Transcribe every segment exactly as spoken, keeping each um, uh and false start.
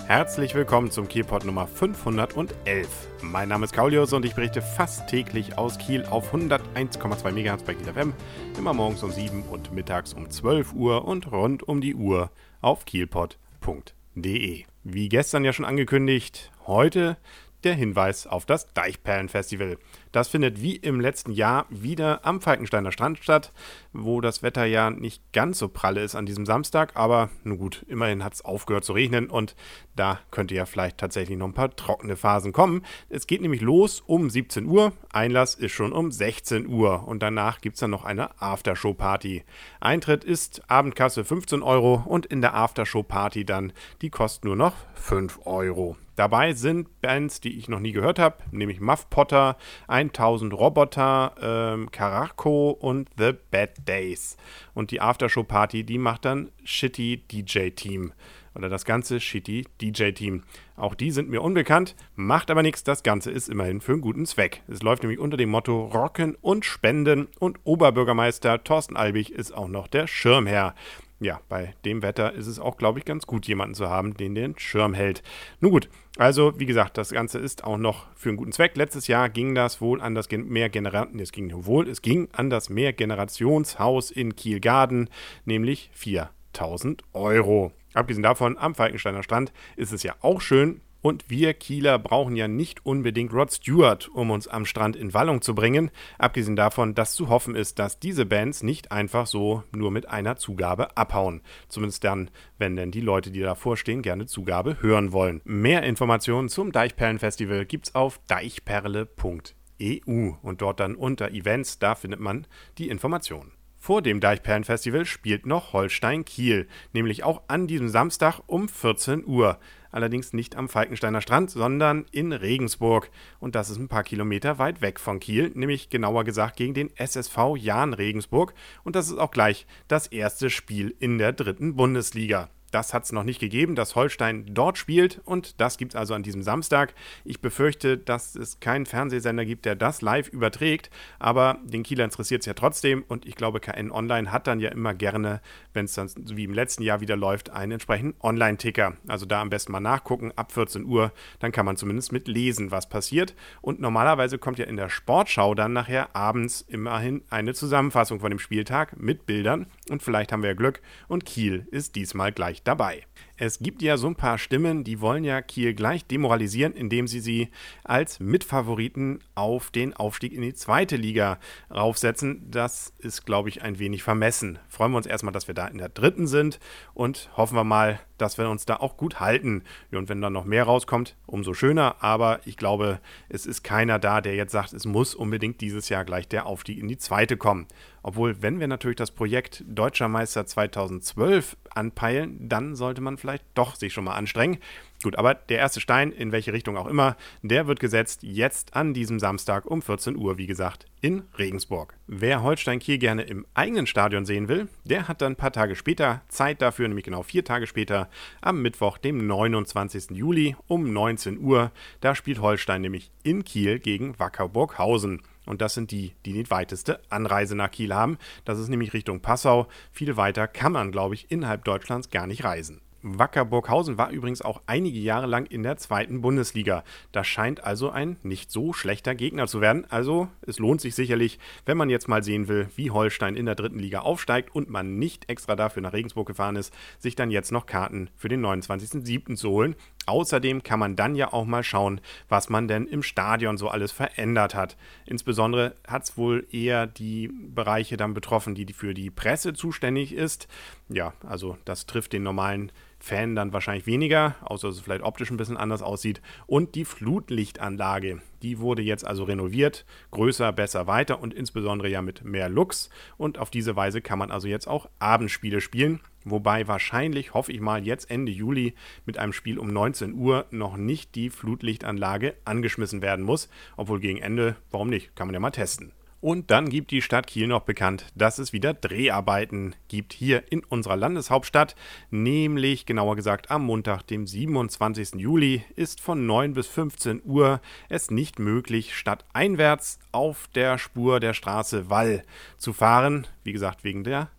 Herzlich willkommen zum Kielpot Nummer fünfhundertelf. Mein Name ist Kaulius und ich berichte fast täglich aus Kiel auf hunderteins Komma zwei Megahertz bei Kiel F M, immer morgens um sieben und mittags um zwölf Uhr und rund um die Uhr auf kielpot punkt de. Wie gestern ja schon angekündigt, heute der Hinweis auf das Deichperlenfestival. Das findet wie im letzten Jahr wieder am Falkensteiner Strand statt, wo das Wetter ja nicht ganz so pralle ist an diesem Samstag, aber nun gut, immerhin hat es aufgehört zu regnen und da könnte ja vielleicht tatsächlich noch ein paar trockene Phasen kommen. Es geht nämlich los um siebzehn Uhr, Einlass ist schon um sechzehn Uhr und danach gibt es dann noch eine Aftershow-Party. Eintritt ist Abendkasse fünfzehn Euro und in der Aftershow-Party dann, die kostet nur noch fünf Euro. Dabei sind Bands, die ich noch nie gehört habe, nämlich Muff Potter, tausend Roboter, ähm, Caracco und The Bad Days. Und die Aftershow-Party, die macht dann Shitty D J-Team. Oder das ganze Shitty D J-Team. Auch die sind mir unbekannt, macht aber nichts, das Ganze ist immerhin für einen guten Zweck. Es läuft nämlich unter dem Motto Rocken und Spenden und Oberbürgermeister Thorsten Albig ist auch noch der Schirmherr. Ja, bei dem Wetter ist es auch, glaube ich, ganz gut, jemanden zu haben, den den Schirm hält. Nun gut, also wie gesagt, das Ganze ist auch noch für einen guten Zweck. Letztes Jahr ging das wohl an das Mehrgenerationen, es ging wohl, es ging an das Mehrgenerationshaus in Kielgarden, nämlich viertausend Euro. Abgesehen davon, am Falkensteiner Strand ist es ja auch schön. Und wir Kieler brauchen ja nicht unbedingt Rod Stewart, um uns am Strand in Wallung zu bringen. Abgesehen davon, dass zu hoffen ist, dass diese Bands nicht einfach so nur mit einer Zugabe abhauen. Zumindest dann, wenn denn die Leute, die davor stehen, gerne Zugabe hören wollen. Mehr Informationen zum Deichperlenfestival gibt's auf deichperle punkt e u und dort dann unter Events, da findet man die Informationen. Vor dem Deichperlenfestival spielt noch Holstein Kiel, nämlich auch an diesem Samstag um vierzehn Uhr. Allerdings nicht am Falkensteiner Strand, sondern in Regensburg. Und das ist ein paar Kilometer weit weg von Kiel, nämlich genauer gesagt gegen den S S V Jahn Regensburg. Und das ist auch gleich das erste Spiel in der dritten Bundesliga. Das hat es noch nicht gegeben, dass Holstein dort spielt und das gibt es also an diesem Samstag. Ich befürchte, dass es keinen Fernsehsender gibt, der das live überträgt, aber den Kieler interessiert es ja trotzdem und ich glaube, K N Online hat dann ja immer gerne, wenn es dann wie im letzten Jahr wieder läuft, einen entsprechenden Online-Ticker. Also da am besten mal nachgucken, ab vierzehn Uhr, dann kann man zumindest mit lesen, was passiert. Und normalerweise kommt ja in der Sportschau dann nachher abends immerhin eine Zusammenfassung von dem Spieltag mit Bildern und vielleicht haben wir ja Glück und Kiel ist diesmal gleich dabei. Es gibt ja so ein paar Stimmen, die wollen ja Kiel gleich demoralisieren, indem sie sie als Mitfavoriten auf den Aufstieg in die zweite Liga raufsetzen. Das ist, glaube ich, ein wenig vermessen. Freuen wir uns erstmal, dass wir da in der dritten sind und hoffen wir mal, dass wir uns da auch gut halten. Und wenn dann noch mehr rauskommt, umso schöner. Aber ich glaube, es ist keiner da, der jetzt sagt, es muss unbedingt dieses Jahr gleich der Aufstieg in die zweite kommen. Obwohl, wenn wir natürlich das Projekt Deutscher Meister zweitausendzwölf anpeilen, dann sollte man vielleicht doch sich schon mal anstrengen. Gut, aber der erste Stein, in welche Richtung auch immer, der wird gesetzt jetzt an diesem Samstag um vierzehn Uhr, wie gesagt, in Regensburg. Wer Holstein Kiel gerne im eigenen Stadion sehen will, der hat dann ein paar Tage später Zeit dafür, nämlich genau vier Tage später, am Mittwoch, dem neunundzwanzigsten Juli um neunzehn Uhr. Da spielt Holstein nämlich in Kiel gegen Wacker Burghausen. Und das sind die, die die weiteste Anreise nach Kiel haben. Das ist nämlich Richtung Passau. Viel weiter kann man, glaube ich, innerhalb Deutschlands gar nicht reisen. Wacker Burghausen war übrigens auch einige Jahre lang in der zweiten Bundesliga. Das scheint also ein nicht so schlechter Gegner zu werden. Also es lohnt sich sicherlich, wenn man jetzt mal sehen will, wie Holstein in der dritten Liga aufsteigt und man nicht extra dafür nach Regensburg gefahren ist, sich dann jetzt noch Karten für den neunundzwanzigsten siebten zu holen. Außerdem kann man dann ja auch mal schauen, was man denn im Stadion so alles verändert hat. Insbesondere hat es wohl eher die Bereiche dann betroffen, die für die Presse zuständig ist. Ja, also das trifft den normalen Fan dann wahrscheinlich weniger, außer dass es vielleicht optisch ein bisschen anders aussieht. Und die Flutlichtanlage, die wurde jetzt also renoviert, größer, besser, weiter und insbesondere ja mit mehr Lux. Und auf diese Weise kann man also jetzt auch Abendspiele spielen. Wobei wahrscheinlich, hoffe ich mal, jetzt Ende Juli mit einem Spiel um neunzehn Uhr noch nicht die Flutlichtanlage angeschmissen werden muss. Obwohl gegen Ende, warum nicht, kann man ja mal testen. Und dann gibt die Stadt Kiel noch bekannt, dass es wieder Dreharbeiten gibt hier in unserer Landeshauptstadt. Nämlich, genauer gesagt, am Montag, dem siebenundzwanzigsten Juli, ist von neun bis fünfzehn Uhr es nicht möglich, stadteinwärts auf der Spur der Straße Wall zu fahren. Wie gesagt, wegen der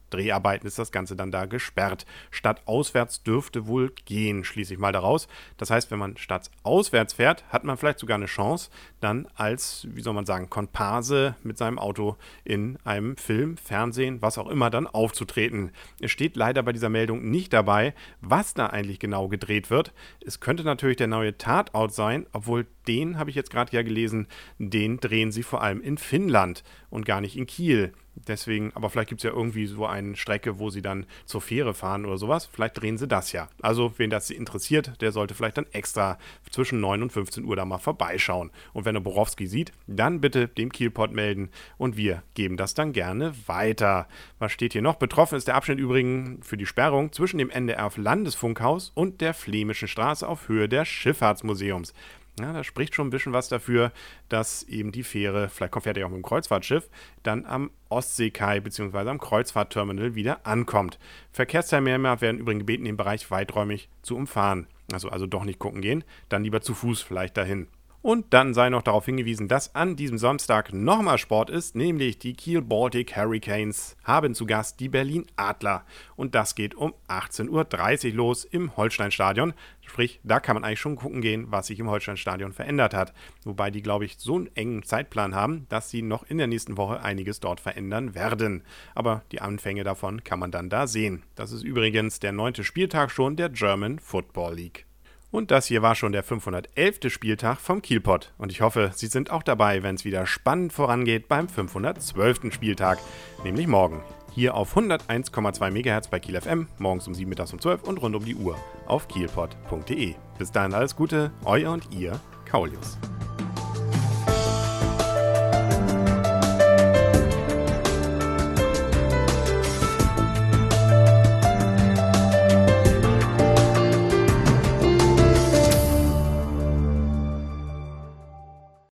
Dreharbeiten ist das Ganze dann da gesperrt. Stadtauswärts dürfte wohl gehen, schließe ich mal daraus. Das heißt, wenn man stadtauswärts fährt, hat man vielleicht sogar eine Chance, dann als, wie soll man sagen, Komparse mit seinem Auto in einem Film, Fernsehen, was auch immer, dann aufzutreten. Es steht leider bei dieser Meldung nicht dabei, was da eigentlich genau gedreht wird. Es könnte natürlich der neue Tatort sein, obwohl den, habe ich jetzt gerade ja gelesen, den drehen sie vor allem in Finnland und gar nicht in Kiel. Deswegen, aber vielleicht gibt es ja irgendwie so eine Strecke, wo sie dann zur Fähre fahren oder sowas. Vielleicht drehen sie das ja. Also, wen das interessiert, der sollte vielleicht dann extra zwischen neun und fünfzehn Uhr da mal vorbeischauen. Und wenn er Borowski sieht, dann bitte dem Kielpot melden und wir geben das dann gerne weiter. Was steht hier noch? Betroffen ist der Abschnitt übrigens für die Sperrung zwischen dem N D R F-Landesfunkhaus und der Flämischen Straße auf Höhe des Schifffahrtsmuseums. Ja, da spricht schon ein bisschen was dafür, dass eben die Fähre, vielleicht fährt er auch mit dem Kreuzfahrtschiff, dann am Ostseekai bzw. am Kreuzfahrtterminal wieder ankommt. Verkehrsteilnehmer werden übrigens gebeten, den Bereich weiträumig zu umfahren. Also, also doch nicht gucken gehen, dann lieber zu Fuß vielleicht dahin. Und dann sei noch darauf hingewiesen, dass an diesem Samstag nochmal Sport ist, nämlich die Kiel Baltic Hurricanes haben zu Gast die Berlin Adler. Und das geht um achtzehn Uhr dreißig los im Holsteinstadion. Sprich, da kann man eigentlich schon gucken gehen, was sich im Holsteinstadion verändert hat. Wobei die, glaube ich, so einen engen Zeitplan haben, dass sie noch in der nächsten Woche einiges dort verändern werden. Aber die Anfänge davon kann man dann da sehen. Das ist übrigens der neunte Spieltag schon der German Football League. Und das hier war schon der fünfhundertelfte Spieltag vom Kielpot. Und ich hoffe, Sie sind auch dabei, wenn es wieder spannend vorangeht beim fünfhundertzwölften Spieltag, nämlich morgen. Hier auf hunderteins Komma zwei Megahertz bei Kiel F M, morgens um sieben, mittags um zwölf und rund um die Uhr auf kielpot punkt de. Bis dahin alles Gute, euer und ihr, Kaulius.